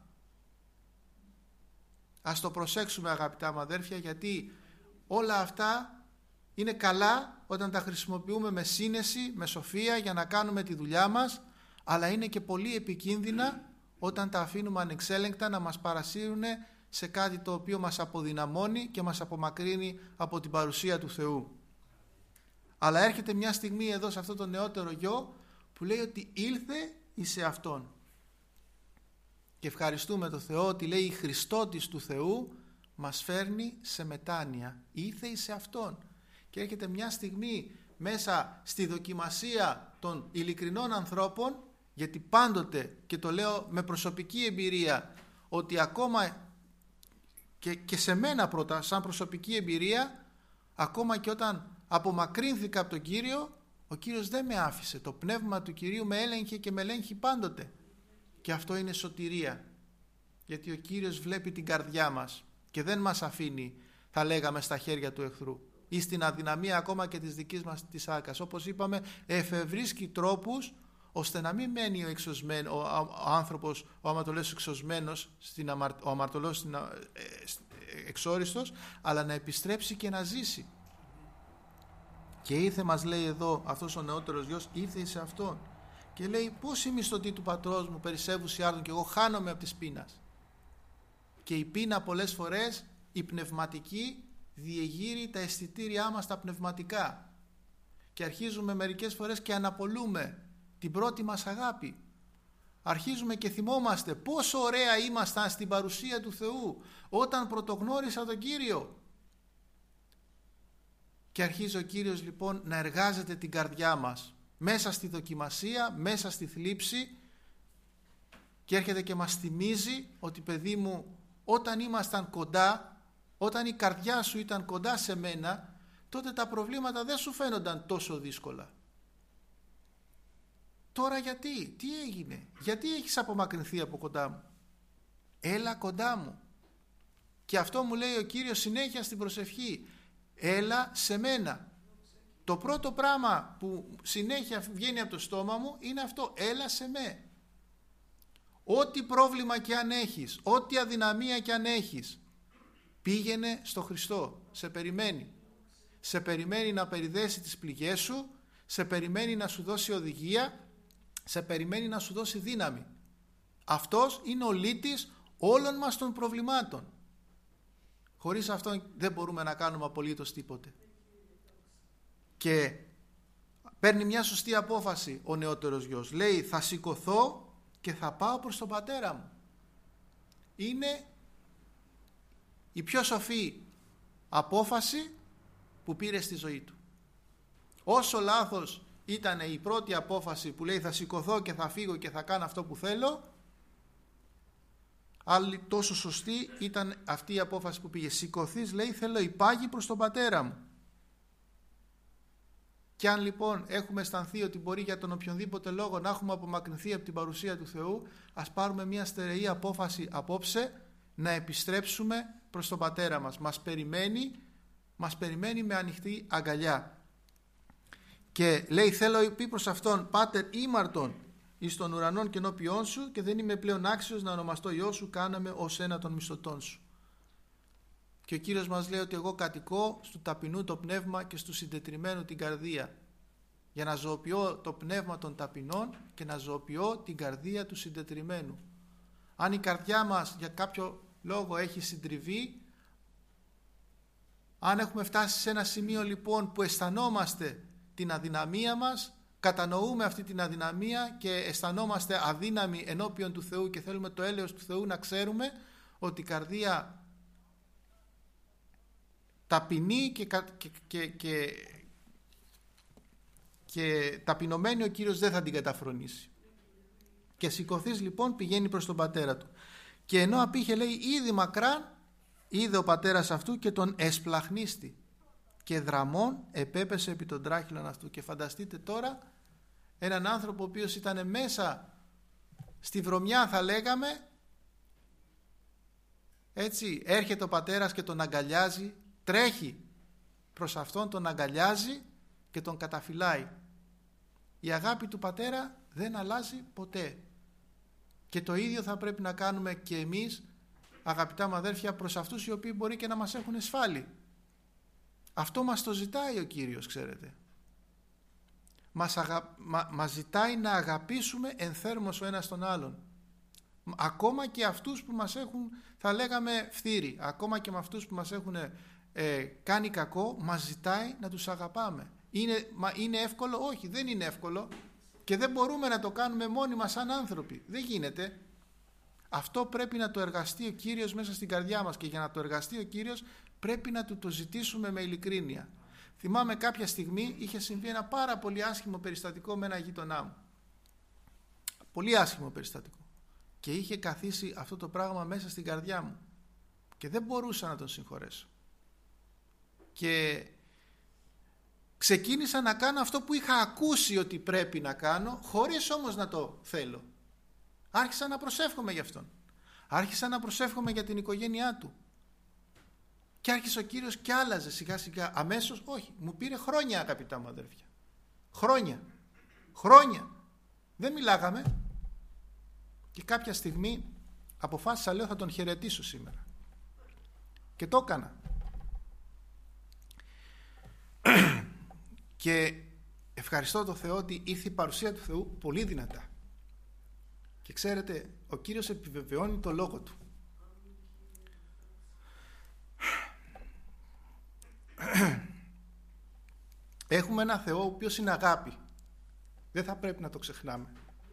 Ας το προσέξουμε, αγαπητά μου αδέρφια, γιατί όλα αυτά είναι καλά όταν τα χρησιμοποιούμε με σύνεση, με σοφία για να κάνουμε τη δουλειά μας, αλλά είναι και πολύ επικίνδυνα όταν τα αφήνουμε ανεξέλεγκτα να μας παρασύρουν σε κάτι το οποίο μας αποδυναμώνει και μας απομακρύνει από την παρουσία του Θεού. Αλλά έρχεται μια στιγμή εδώ σε αυτό το νεότερο γιο που λέει ότι ήλθε εις Αυτόν. Και ευχαριστούμε τον Θεό ότι λέει η Χριστότης του Θεού μας φέρνει σε μετάνοια. Ήρθε εις Αυτόν. Και έρχεται μια στιγμή μέσα στη δοκιμασία των ειλικρινών ανθρώπων, γιατί πάντοτε, και το λέω με προσωπική εμπειρία, ότι ακόμα και, και σε μένα πρώτα σαν προσωπική εμπειρία, ακόμα και όταν απομακρύνθηκα από τον Κύριο, ο Κύριος δεν με άφησε. Το πνεύμα του Κυρίου με έλεγχε και με ελέγχει πάντοτε. Και αυτό είναι σωτηρία. Γιατί ο Κύριος βλέπει την καρδιά μας και δεν μας αφήνει, θα λέγαμε, στα χέρια του εχθρού ή στην αδυναμία ακόμα και της δικής μας της άκας. Όπως είπαμε, εφευρίσκει τρόπους ώστε να μην μένει ο, εξωσμένο, ο, ο άνθρωπος, ο αμαρτωλός εξωσμένος, στην αμαρ, ο αμαρτωλός στην, ε, εξόριστος, αλλά να επιστρέψει και να ζήσει. Και ήρθε, μας λέει εδώ αυτός ο νεότερος γιος, ήρθε σε Αυτόν και λέει, πώς η μισθωτή του πατρός μου περισσεύουσι άρδων και εγώ χάνομαι από της πείνας. Και η πείνα πολλές φορές, η πνευματική, διεγείρει τα αισθητήριά μας τα πνευματικά και αρχίζουμε μερικές φορές και αναπολούμε την πρώτη μας αγάπη. Αρχίζουμε και θυμόμαστε πόσο ωραία ήμασταν στην παρουσία του Θεού όταν πρωτογνώρισα τον Κύριο. Και αρχίζει ο Κύριος λοιπόν να εργάζεται την καρδιά μας μέσα στη δοκιμασία, μέσα στη θλίψη, και έρχεται και μας θυμίζει ότι, παιδί μου, όταν ήμασταν κοντά, όταν η καρδιά σου ήταν κοντά σε μένα, τότε τα προβλήματα δεν σου φαίνονταν τόσο δύσκολα. Τώρα γιατί, τι έγινε, γιατί έχεις απομακρυνθεί από κοντά μου? Έλα κοντά μου. Και αυτό μου λέει ο Κύριος συνέχεια στην προσευχή. Έλα σε μένα. Το πρώτο πράγμα που συνέχεια βγαίνει από το στόμα μου είναι αυτό. Έλα σε με. Ό,τι πρόβλημα και αν έχεις, ό,τι αδυναμία και αν έχεις, πήγαινε στο Χριστό. Σε περιμένει. Σε περιμένει να περιδέσει τις πληγές σου, σε περιμένει να σου δώσει οδηγία, σε περιμένει να σου δώσει δύναμη. Αυτός είναι ο λύτης όλων μας των προβλημάτων. Χωρίς αυτόν δεν μπορούμε να κάνουμε απολύτως τίποτε. Και παίρνει μια σωστή απόφαση ο νεότερος γιος. Λέει, θα σηκωθώ και θα πάω προς τον πατέρα μου. Είναι η πιο σοφή απόφαση που πήρε στη ζωή του. Όσο λάθος ήταν η πρώτη απόφαση που λέει θα σηκωθώ και θα φύγω και θα κάνω αυτό που θέλω, άλλη τόσο σωστή ήταν αυτή η απόφαση που πήγε. Σηκωθείς, λέει, θέλω υπάγει προς τον πατέρα μου. Και αν λοιπόν έχουμε αισθανθεί ότι μπορεί για τον οποιονδήποτε λόγο να έχουμε απομακρυνθεί από την παρουσία του Θεού, ας πάρουμε μια στερεή απόφαση απόψε να επιστρέψουμε προς τον Πατέρα μας. Μας περιμένει, μας περιμένει με ανοιχτή αγκαλιά. Και λέει, θέλω πει προς αυτόν, Πάτερ ήμαρτον εις των ουρανών και ενώπιόν σου, και δεν είμαι πλέον άξιος να ονομαστώ Υιός σου, κάναμε ως ένα των μισθωτών σου. Και ο Κύριος μας λέει ότι εγώ κατοικώ στου ταπεινού το πνεύμα και στου συντετριμμένου την καρδία, για να ζωοποιώ το πνεύμα των ταπεινών και να ζωοποιώ την καρδία του συντετριμμένου. Αν η καρδιά μας για κάποιο λόγο έχει συντριβεί, αν έχουμε φτάσει σε ένα σημείο λοιπόν που αισθανόμαστε την αδυναμία μας, κατανοούμε αυτή την αδυναμία και αισθανόμαστε αδύναμοι ενώπιον του Θεού και θέλουμε το έλεος του Θεού, να ξέρουμε ότι η καρδία ταπεινή και, και, και, και, και ταπεινωμένη ο Κύριος δεν θα την καταφρονήσει. Και σηκωθείς λοιπόν, πηγαίνει προς τον πατέρα του. Και ενώ απήχε, λέει, ήδη μακράν, είδε ο πατέρας αυτού και τον εσπλαχνίστη και δραμών επέπεσε επί των τράχυλων αυτού. Και φανταστείτε τώρα έναν άνθρωπο ο οποίος ήταν μέσα στη βρωμιά, θα λέγαμε, έτσι, έρχεται ο πατέρας και τον αγκαλιάζει, τρέχει προς αυτόν, τον αγκαλιάζει και τον καταφυλάει. Η αγάπη του πατέρα δεν αλλάζει ποτέ. Και το ίδιο θα πρέπει να κάνουμε και εμείς, αγαπητά μου αδέρφια, προς αυτούς οι οποίοι μπορεί και να μας έχουν εσφάλει. Αυτό μας το ζητάει ο Κύριος, ξέρετε. Μας, αγα... μα... μας ζητάει να αγαπήσουμε ενθέρμως ο ένας τον άλλον. Ακόμα και αυτούς που μας έχουν, θα λέγαμε, φθείρει, ακόμα και με αυτούς που μας έχουν ε, κάνει κακό, μας ζητάει να τους αγαπάμε. Είναι, μα είναι εύκολο? Όχι, δεν είναι εύκολο. Και δεν μπορούμε να το κάνουμε μόνοι μας σαν άνθρωποι. Δεν γίνεται. Αυτό πρέπει να το εργαστεί ο Κύριος μέσα στην καρδιά μας, και για να το εργαστεί ο Κύριος πρέπει να του το ζητήσουμε με ειλικρίνεια. Θυμάμαι κάποια στιγμή είχε συμβεί ένα πάρα πολύ άσχημο περιστατικό με ένα γείτονά μου. Πολύ άσχημο περιστατικό. Και είχε καθίσει αυτό το πράγμα μέσα στην καρδιά μου. Και δεν μπορούσα να τον συγχωρέσω. Και ξεκίνησα να κάνω αυτό που είχα ακούσει ότι πρέπει να κάνω, χωρίς όμως να το θέλω. Άρχισα να προσεύχομαι για αυτόν. Άρχισα να προσεύχομαι για την οικογένειά του. Και άρχισε ο Κύριος και άλλαζε σιγά σιγά. Αμέσως, όχι, μου πήρε χρόνια, αγαπητά μου αδέρφια. Χρόνια. Χρόνια. Δεν μιλάγαμε. Και κάποια στιγμή αποφάσισα, λέω, θα τον χαιρετήσω σήμερα. Και το έκανα. Και ευχαριστώ τον Θεό ότι ήρθε η παρουσία του Θεού πολύ δυνατά. Και ξέρετε, ο Κύριος επιβεβαιώνει το λόγο του. Έχουμε ένα Θεό ο οποίος είναι αγάπη. Δεν θα πρέπει να το ξεχνάμε.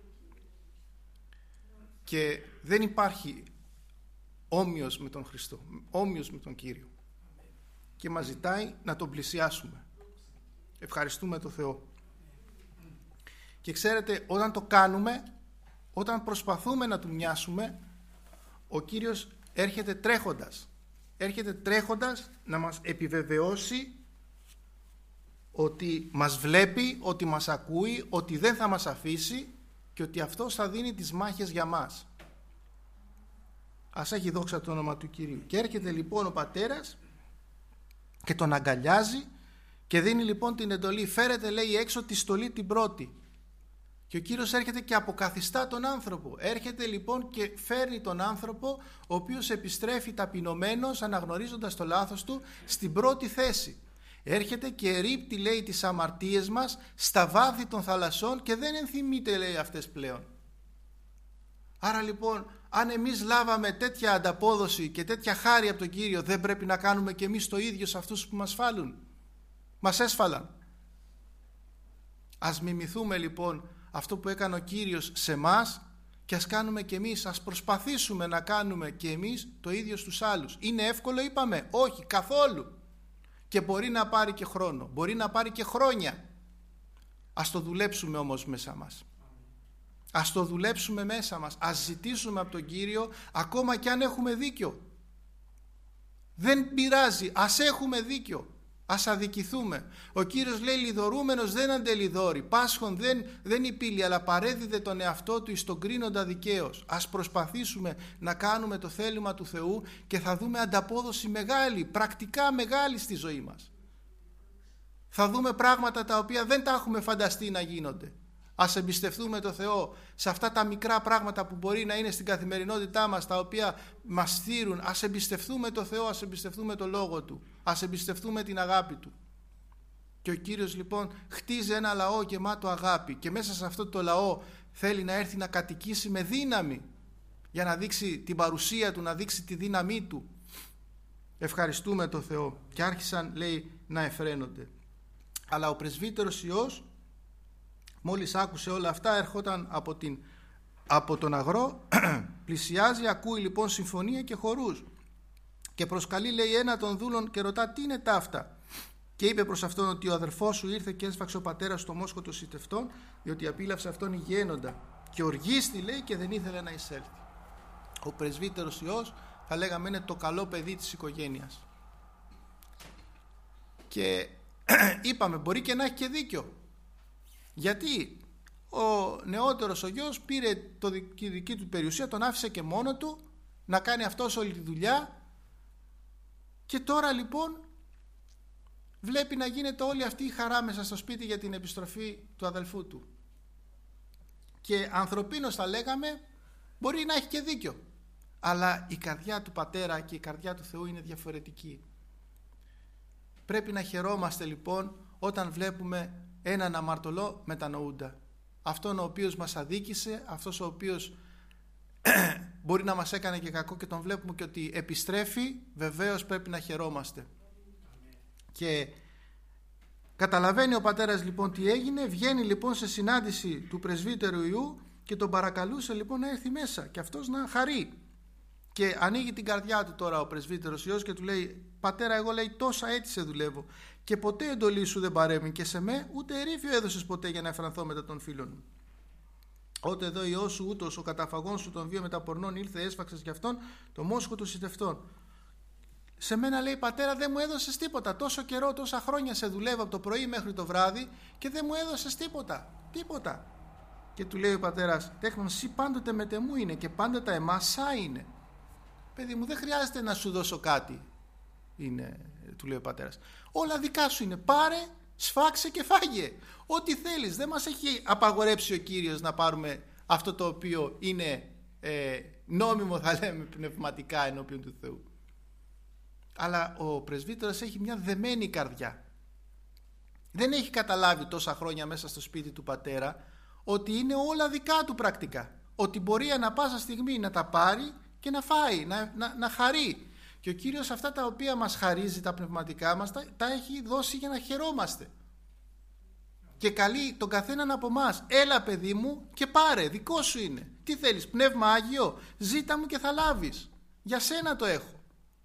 Και δεν υπάρχει όμοιος με τον Χριστό, όμοιος με τον Κύριο. Και μας ζητάει να τον πλησιάσουμε. Ευχαριστούμε τον Θεό. Και ξέρετε, όταν το κάνουμε, όταν προσπαθούμε να του μοιάσουμε, ο Κύριος έρχεται τρέχοντας. Έρχεται τρέχοντας να μας επιβεβαιώσει ότι μας βλέπει, ότι μας ακούει, ότι δεν θα μας αφήσει και ότι αυτός θα δίνει τις μάχες για μας. Ας έχει δόξα το όνομα του Κυρίου. Και έρχεται λοιπόν ο πατέρας και τον αγκαλιάζει και δίνει λοιπόν την εντολή. Φέρετε, λέει, έξω τη στολή την πρώτη. Και ο Κύριος έρχεται και αποκαθιστά τον άνθρωπο. Έρχεται λοιπόν και φέρνει τον άνθρωπο, ο οποίος επιστρέφει ταπεινωμένος, αναγνωρίζοντας το λάθος του, στην πρώτη θέση. Έρχεται και ρίπτει, λέει, τις αμαρτίες μας στα βάθη των θαλασσών και δεν ενθυμείται, λέει, αυτές πλέον. Άρα λοιπόν, αν εμείς λάβαμε τέτοια ανταπόδοση και τέτοια χάρη από τον Κύριο, δεν πρέπει να κάνουμε και εμείς το ίδιο σε αυτούς που μας φάλουν, μας έσφαλαν? Ας μιμηθούμε λοιπόν αυτό που έκανε ο Κύριος σε μας και ας κάνουμε και εμείς, ας προσπαθήσουμε να κάνουμε και εμείς το ίδιο στους άλλους. Είναι εύκολο, είπαμε? Όχι, καθόλου. Και μπορεί να πάρει και χρόνο, μπορεί να πάρει και χρόνια. Ας το δουλέψουμε όμως μέσα μας. Ας το δουλέψουμε μέσα μας. Ας ζητήσουμε από τον Κύριο, ακόμα και αν έχουμε δίκιο. Δεν πειράζει, ας έχουμε δίκιο. Ας αδικηθούμε. Ο Κύριος λέει λιδωρούμενος δεν αντελιδώρει, πάσχων δεν, δεν υπήλει, αλλά παρέδιδε τον εαυτό του εις τον κρίνοντα δικαίως. Ας προσπαθήσουμε να κάνουμε το θέλημα του Θεού και θα δούμε ανταπόδοση μεγάλη, πρακτικά μεγάλη στη ζωή μας. Θα δούμε πράγματα τα οποία δεν τα έχουμε φανταστεί να γίνονται. Ας εμπιστευτούμε το Θεό σε αυτά τα μικρά πράγματα που μπορεί να είναι στην καθημερινότητά μας, τα οποία μας θύρουν. Ας εμπιστευτούμε το Θεό, ας εμπιστευτούμε το Λόγο Του, ας εμπιστευτούμε την αγάπη Του. Και ο Κύριος λοιπόν χτίζει ένα λαό γεμάτο αγάπη και μέσα σε αυτό το λαό θέλει να έρθει να κατοικήσει με δύναμη για να δείξει την παρουσία Του, να δείξει τη δύναμή Του. Ευχαριστούμε το Θεό. Και άρχισαν, λέει, να εφραίνονται. Αλλά ο πρεσβύτερος Υιός, μόλις άκουσε όλα αυτά, ερχόταν από, την, από τον αγρό, πλησιάζει, ακούει λοιπόν συμφωνία και χορούς και προσκαλεί, λέει, ένα των δούλων και ρωτά τι είναι ταύτα. Και είπε προς αυτόν ότι ο αδερφός σου ήρθε και έσφαξε ο πατέρας στο μόσχο των σιτευτών, διότι απίλαυσε αυτόν υγιαίνοντα και οργίστη, λέει, και δεν ήθελε να εισέλθει. Ο πρεσβύτερος Υιός, θα λέγαμε, είναι το καλό παιδί της οικογένειας. Και είπαμε, μπορεί και να έχει και δίκιο. Γιατί ο νεότερος ο γιος πήρε το δική, δική του περιουσία, τον άφησε και μόνο του να κάνει αυτός όλη τη δουλειά, και τώρα λοιπόν βλέπει να γίνεται όλη αυτή η χαρά μέσα στο σπίτι για την επιστροφή του αδελφού του. Και ανθρωπίνως θα λέγαμε, μπορεί να έχει και δίκιο, αλλά η καρδιά του πατέρα και η καρδιά του Θεού είναι διαφορετική. Πρέπει να χαιρόμαστε λοιπόν όταν βλέπουμε έναν αμαρτωλό μετανοούντα, αυτόν ο οποίος μας αδίκησε, αυτός ο οποίος μπορεί να μας έκανε και κακό και τον βλέπουμε και ότι επιστρέφει, βεβαίως πρέπει να χαιρόμαστε. Και καταλαβαίνει ο πατέρας λοιπόν τι έγινε, βγαίνει λοιπόν σε συνάντηση του πρεσβύτερου Ιού και τον παρακαλούσε λοιπόν να έρθει μέσα και αυτός να χαρεί. Και ανοίγει την καρδιά του τώρα ο πρεσβύτερος Υιός και του λέει, πατέρα, εγώ, λέει, τόσα έτη σε δουλεύω και ποτέ εντολή σου δεν παρέμεινε και σε με ούτε ερήφιο έδωσες ποτέ για να εφρανθώ μετά των φίλων μου. Ότε εδώ Υιός σου ούτως ο καταφαγών σου των δύο μεταπορνών ήλθε, έσφαξες γι' αυτόν το μόσχο των σιτευτών. Σε μένα, λέει, πατέρα, δεν μου έδωσες τίποτα. Τόσο καιρό, τόσα χρόνια σε δουλεύω από το πρωί μέχρι το βράδυ και δεν μου έδωσες τίποτα. Τίποτα. Και του λέει ο πατέρας, τέχνον, εσύ πάντοτε μετεμού είναι και πάντοτε εμάσά είναι. Παιδί μου, δεν χρειάζεται να σου δώσω κάτι, είναι, του λέει ο πατέρας. Όλα δικά σου είναι. Πάρε, σφάξε και φάγε. Ό,τι θέλεις. Δεν μας έχει απαγορέψει ο Κύριος να πάρουμε αυτό το οποίο είναι ε, νόμιμο, θα λέμε, πνευματικά ενώπιον του Θεού. Αλλά ο πρεσβύτερος έχει μια δεμένη καρδιά. Δεν έχει καταλάβει τόσα χρόνια μέσα στο σπίτι του πατέρα ότι είναι όλα δικά του πρακτικά. Ότι μπορεί ανά πάσα στιγμή να τα πάρει και να φάει, να, να, να χαρεί. Και ο Κύριος αυτά τα οποία μας χαρίζει, τα πνευματικά μας, τα, τα έχει δώσει για να χαιρόμαστε. Και καλεί τον καθέναν από εμάς, έλα παιδί μου και πάρε, δικό σου είναι. Τι θέλεις, πνεύμα Άγιο, ζήτα μου και θα λάβεις. Για σένα το έχω.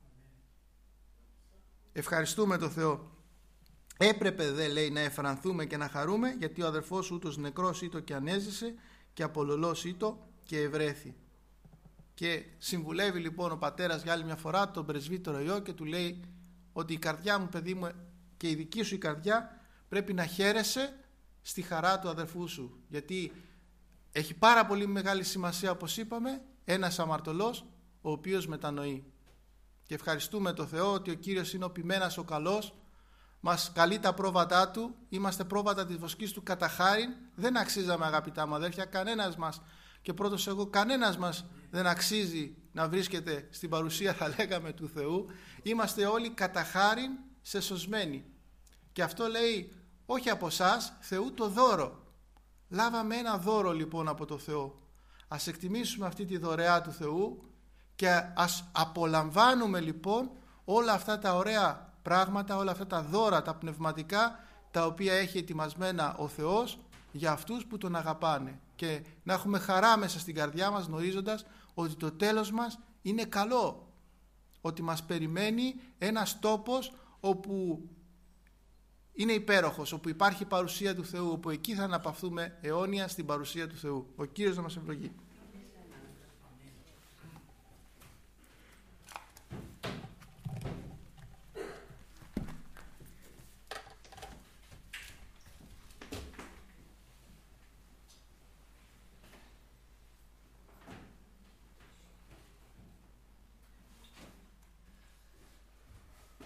Ευχαριστούμε τον Θεό. Έπρεπε δε, λέει, να εφρανθούμε και να χαρούμε, γιατί ο αδερφός σου ούτως νεκρός ήτο και ανέζησε και απολωλός ήτο και ευρέθη. Και συμβουλεύει λοιπόν ο πατέρας για άλλη μια φορά τον πρεσβύτερο Υιό και του λέει ότι η καρδιά μου, παιδί μου, και η δική σου η καρδιά πρέπει να χαίρεσαι στη χαρά του αδερφού σου, γιατί έχει πάρα πολύ μεγάλη σημασία, όπως είπαμε, ένας αμαρτωλός ο οποίος μετανοεί. Και ευχαριστούμε τον Θεό ότι ο Κύριος είναι ο ποιμένας ο καλός, μας καλεί τα πρόβατά του, είμαστε πρόβατα της βοσκής του κατά χάριν. Δεν αξίζαμε, αγαπητά μου αδέρφια, κανένας μας, και πρώτος εγώ, κανένας μας δεν αξίζει να βρίσκεται στην παρουσία, θα λέγαμε, του Θεού. Είμαστε όλοι κατά χάριν σε σωσμένοι. Και αυτό λέει όχι από εσάς, Θεού το δώρο. Λάβαμε ένα δώρο λοιπόν από το Θεό. Ας εκτιμήσουμε αυτή τη δωρεά του Θεού και ας απολαμβάνουμε λοιπόν όλα αυτά τα ωραία πράγματα, όλα αυτά τα δώρα, τα πνευματικά, τα οποία έχει ετοιμασμένα ο Θεός για αυτούς που τον αγαπάνε, και να έχουμε χαρά μέσα στην καρδιά μας γνωρίζοντας ότι το τέλος μας είναι καλό, ότι μας περιμένει ένας τόπος όπου είναι υπέροχος, όπου υπάρχει η παρουσία του Θεού, όπου εκεί θα αναπαυθούμε αιώνια στην παρουσία του Θεού. Ο Κύριος να μας ευλογεί.